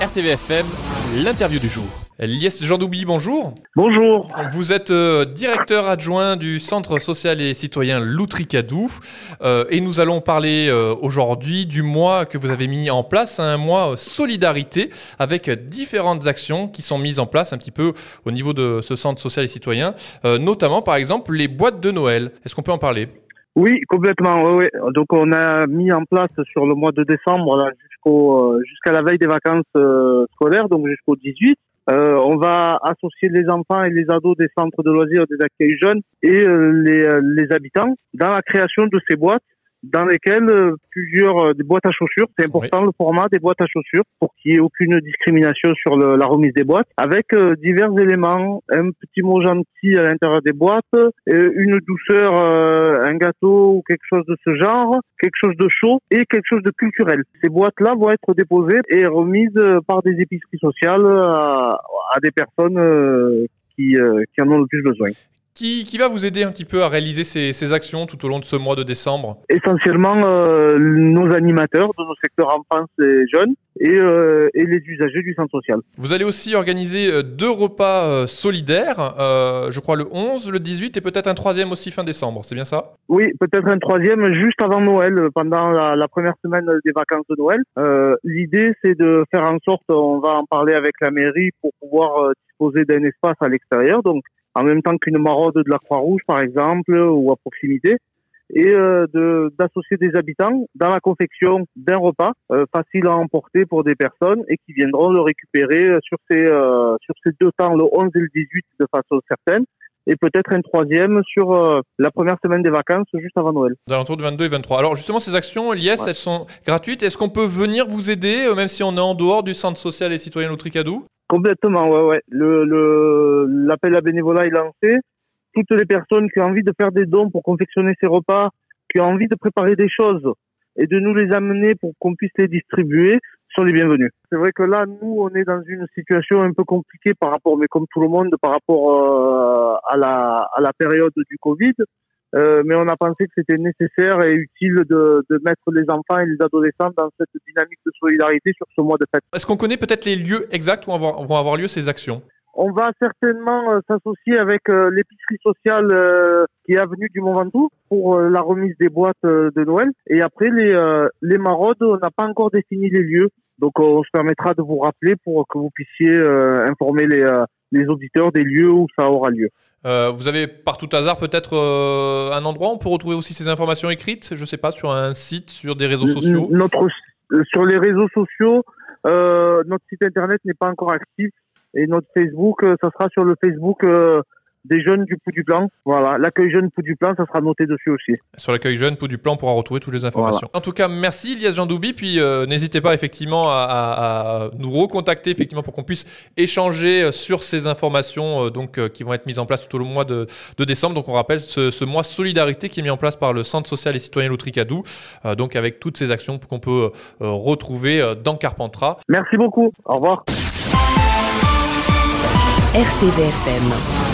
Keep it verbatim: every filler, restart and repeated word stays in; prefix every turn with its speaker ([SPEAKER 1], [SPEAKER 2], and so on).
[SPEAKER 1] R T V F M, l'interview du jour. Lies Jandoubi, bonjour.
[SPEAKER 2] Bonjour.
[SPEAKER 1] Vous êtes euh, directeur adjoint du Centre social et citoyen Loutricadou euh, et nous allons parler euh, aujourd'hui du mois que vous avez mis en place, un mois solidarité avec différentes actions qui sont mises en place un petit peu au niveau de ce Centre social et citoyen, euh, notamment par exemple les boîtes de Noël. Est-ce qu'on peut en parler ?
[SPEAKER 2] Oui, complètement. Oui, oui. Donc on a mis en place sur le mois de décembre là, jusqu'au euh, jusqu'à la veille des vacances euh, scolaires, donc jusqu'au dix-huit. Euh, on va associer les enfants et les ados des centres de loisirs, des accueils jeunes et euh, les, euh, les habitants dans la création de ces boîtes dans lesquelles euh, plusieurs euh, des boîtes à chaussures, c'est important oui. Le format des boîtes à chaussures pour qu'il n'y ait aucune discrimination sur le, la remise des boîtes, avec euh, divers éléments, un petit mot gentil à l'intérieur des boîtes, euh, une douceur, euh, un gâteau ou quelque chose de ce genre, quelque chose de chaud et quelque chose de culturel. Ces boîtes-là vont être déposées et remises par des épiceries sociales à, à des personnes euh, qui, euh, qui en ont le plus besoin.
[SPEAKER 1] Qui, qui va vous aider un petit peu à réaliser ces, ces actions tout au long de ce mois de décembre ?
[SPEAKER 2] Essentiellement euh, nos animateurs de nos secteurs enfance et jeunes et, euh, et les usagers du centre social.
[SPEAKER 1] Vous allez aussi organiser deux repas euh, solidaires, euh, je crois le onze, le dix-huit et peut-être un troisième aussi fin décembre, c'est bien ça ?
[SPEAKER 2] Oui, peut-être un troisième juste avant Noël, pendant la, la première semaine des vacances de Noël. Euh, l'idée c'est de faire en sorte, on va en parler avec la mairie pour pouvoir euh, disposer d'un espace à l'extérieur, donc en même temps qu'une maraude de la Croix-Rouge, par exemple, ou à proximité, et euh, de, d'associer des habitants dans la confection d'un repas euh, facile à emporter pour des personnes et qui viendront le récupérer sur ces, euh, sur ces deux temps, le onze et le dix-huit, de façon certaine, et peut-être un troisième sur euh, la première semaine des vacances, juste avant Noël.
[SPEAKER 1] Dans l'entour du vingt-deux et vingt-trois. Alors justement, ces actions, Lies, ouais. Elles sont gratuites. Est-ce qu'on peut venir vous aider, même si on est en dehors du Centre social et citoyen Loutricadou ?
[SPEAKER 2] Complètement, ouais, ouais. Le, le, l'appel à bénévolat est lancé. Toutes les personnes qui ont envie de faire des dons pour confectionner ces repas, qui ont envie de préparer des choses et de nous les amener pour qu'on puisse les distribuer, sont les bienvenus. C'est vrai que là, nous, on est dans une situation un peu compliquée par rapport, mais comme tout le monde, par rapport euh, à la à la période du Covid. Euh, mais on a pensé que c'était nécessaire et utile de, de mettre les enfants et les adolescents dans cette dynamique de solidarité sur ce mois de fête.
[SPEAKER 1] Est-ce qu'on connaît peut-être les lieux exacts où vont avoir lieu ces actions ?
[SPEAKER 2] On va certainement euh, s'associer avec euh, l'épicerie sociale euh, qui est avenue du Mont Ventoux pour euh, la remise des boîtes euh, de Noël. Et après, les, euh, les maraudes, on n'a pas encore défini les lieux. Donc, on se permettra de vous rappeler pour que vous puissiez euh, informer les, euh, les auditeurs des lieux où ça aura lieu.
[SPEAKER 1] Euh, vous avez par tout hasard peut-être euh, un endroit où on peut retrouver aussi ces informations écrites, je ne sais pas, sur un site, sur des réseaux sociaux ?
[SPEAKER 2] Notre, Sur les réseaux sociaux, euh, notre site internet n'est pas encore actif et notre Facebook, euh, ça sera sur le Facebook euh, des jeunes du Pou du Plan. Voilà, l'accueil jeune Pou du Plan, ça sera noté dessus aussi.
[SPEAKER 1] Sur l'accueil jeune Pou du Plan, on pourra retrouver toutes les informations. Voilà. En tout cas, merci Lies Jandoubi, puis euh, n'hésitez pas effectivement à, à, à nous recontacter effectivement pour qu'on puisse échanger sur ces informations euh, donc euh, qui vont être mises en place tout au long du mois de, de décembre. Donc on rappelle ce, ce mois solidarité qui est mis en place par le Centre social et citoyen Loutricadou, euh, donc avec toutes ces actions qu'on peut euh, retrouver euh, dans Carpentras.
[SPEAKER 2] Merci beaucoup. Au revoir.
[SPEAKER 3] R T V F M.